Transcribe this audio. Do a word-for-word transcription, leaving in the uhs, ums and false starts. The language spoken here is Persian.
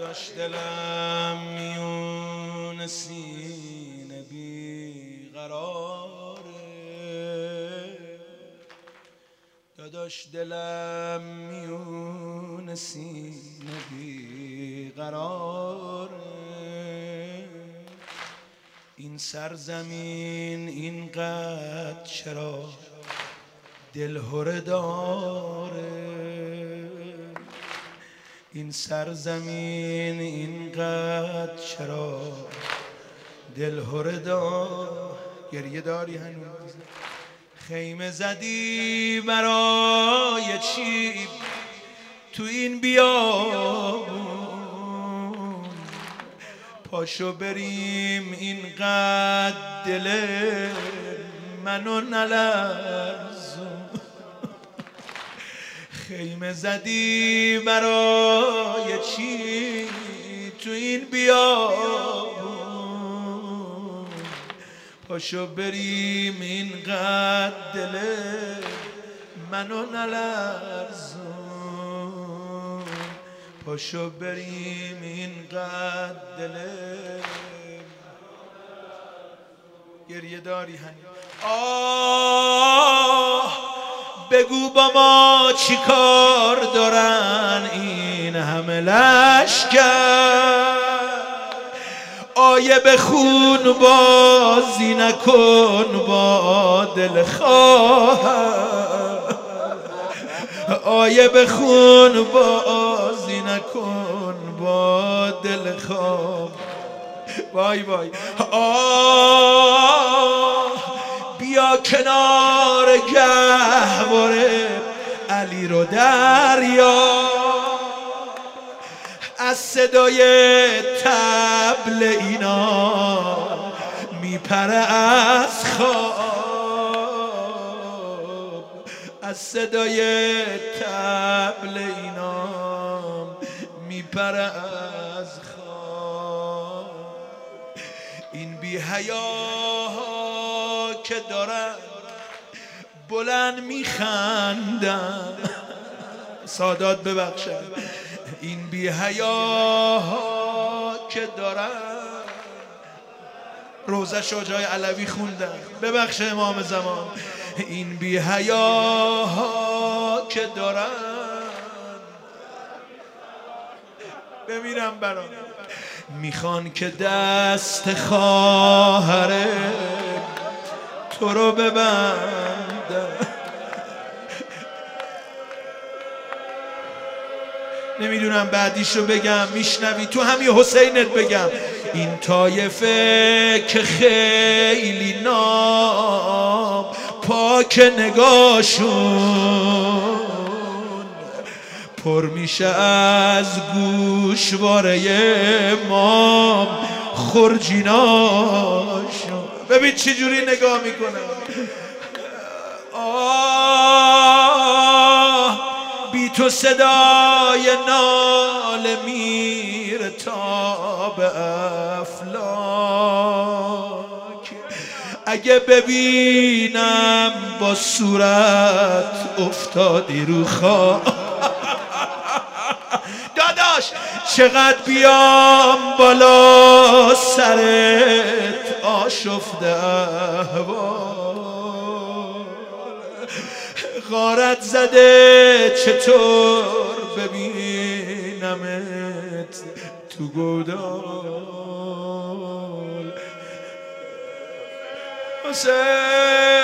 داشت دلم میون سینه بی قراره، داداش دلم میون سینه بی قراره. این سرزمین اینقدر چرا دلهره داره، این سرزمین اینقدر چرا دلهره داره. گریه داری هنوز؟ خیمه زدی برای چی تو این بیابون؟ پاشو بریم اینقدر دل منو نلرزون. خیمه زدی برای چی تو این بیابون؟ پاشو بریم اینقدر دل منو نلرزون. پاشو بریم اینقدر دل گریه داری هنی؟ آه بگو با ما چی کار دارن این همه لشکر؟ آیه به خون بازی نکن با دل خواهر، آیه به خون بازی نکن با دل خواهر. وای وای آه بیا کنار گهواره علی رو دریا، از صدای طبل اینا میپره از خواب، از صدای طبل اینا میپره از خواب. این بی حیاها که دارن بلند میخندن، سادات ببخشن، این بی حیاها که دارن روزه شو جای علوی خوندن، ببخش امام زمان، این بی حیاها که دارن بمیرم برام، میخوان که دست خواهر تو رو ببندن. نمیدونم بعدیشو بگم میشنوی تو همین حسینت بگم. این طایفه که خیلی نام پاک نگاشون پر میشه از گوشواره مام خورجیناشون. ببین چی جوری نگاه میکنم. آه بی تو صدای ناله میره تا به افلاک، اگه ببینم با صورت افتادی رو خاک، داداش چقدر بیام بالا سرت آشفته احوال، غارت زده چطور ببینمت تو گودال. حسین